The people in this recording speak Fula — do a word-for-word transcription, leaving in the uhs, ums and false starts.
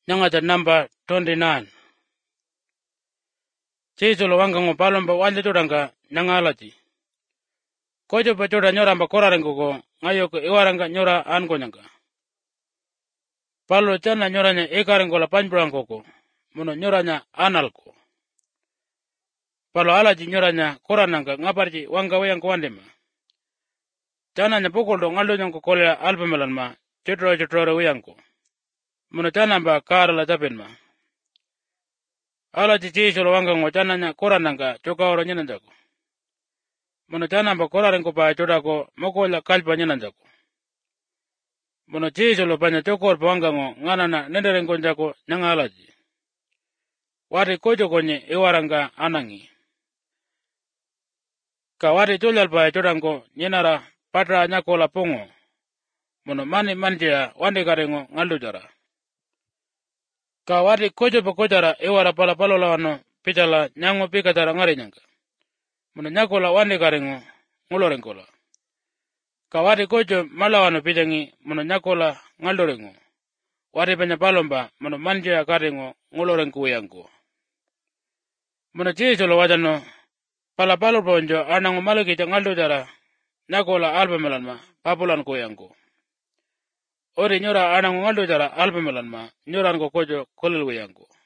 Nyangata number twenty-nine. Chisolo wanga ngo palomba wale turanga nyangalati. Kojo pachoda nyora mba korarengo ko ngayo ko iwaranga nyora ango nyanga. Palo chana nyoranya ekarengo la panjbrango ko muno nyoranya analko. Palo alaji nyoranya korananga ngaparji wanga wayang kwandema. Chana nya pokoldo ngalo nyangko kolera alpamelan ma chitro chitro wayangko. Muno chana mba kara la tapenma. Alaji chisolo wanga ngo chana nya korananga choka oro nyanandako. Muno chana mba korarengo pa chodako mokola kalpa nyanandako. Muno chisolo panya chokor pawanga ngo nganana nenderengo njako nyanga alaji. Wari kojo konye iwaranga anangi. Ka wari chulal pa chodango nyenara patra nyakola pongo. Muno mani manjia wande karengo ngaldujara. Ka wari kojo pa kojara iwara pala palo lawano pichala nyango pikatara ngari nyanga. Muno nyakola wande karengo ngulorengola. Ka wari kojo malawano pichangi muno nyakola ngaldorengo. Wari panya palomba muno manjia karengo ngulorengo yango. Muno chisolo wajano pala palo ponjo anango malaki changaldo jara nyakola alpamelan ma papulan ko yango. Ori nyora anango ngaldo jara alpamelan ma nyoran ko kojo kolel yango.